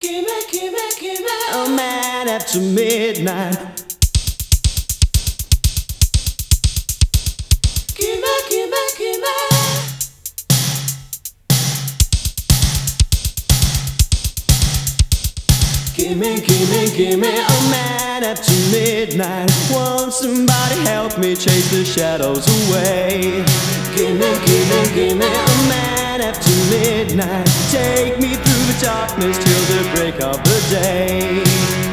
Give me a man after midnight. Give me. Give me a man after midnight. Won't somebody help me chase the shadows away? Give me a man after midnight. Take me through the darkness till the break of the day.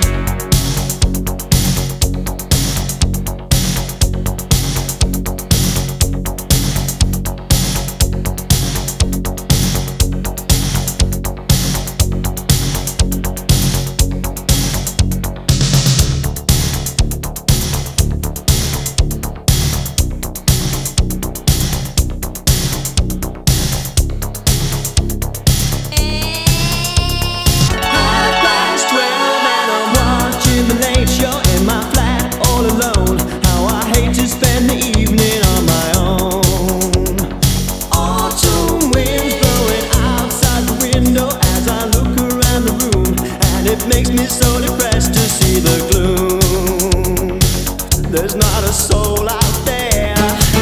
It makes me so depressed to see the gloom. There's not a soul out there,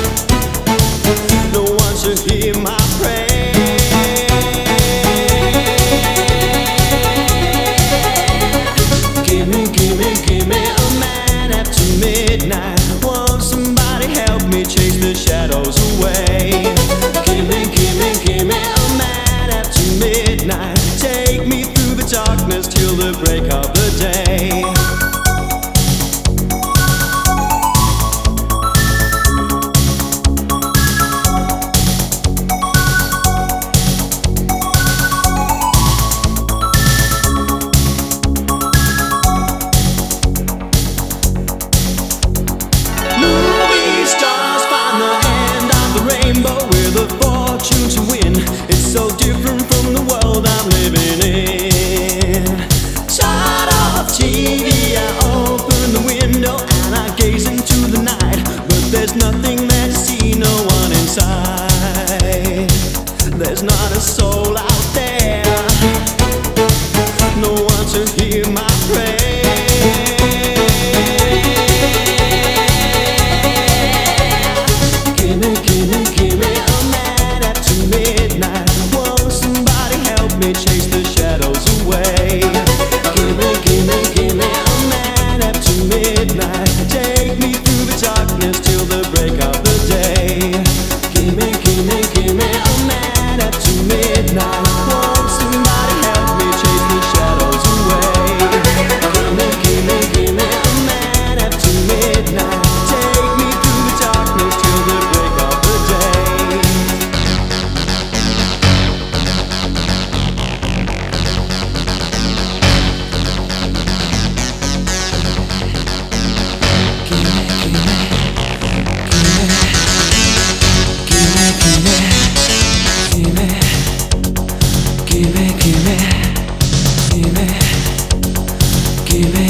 no one to hear my prayer. Give me a man after midnight. Won't somebody help me chase the shadows away? Give me a man after midnight. Take me through the darkness till the break of the day. Movie stars find the end of the rainbow with a fortune to win. It's so different from the world I'm living in. Tired of TV, I open the window and I gaze into the night, but there's nothing there to see, no one inside. There's not a soul out there, no one to hear my prayer. Give me a man after midnight. Won't somebody help me chase the shadows away? Give me a man after midnight. Take me through the darkness till the break of the day. Give me a man after midnight. Won't somebody help me chase the shadows away? Give me a man after midnight. Take me through the darkness till the break of the day. Give me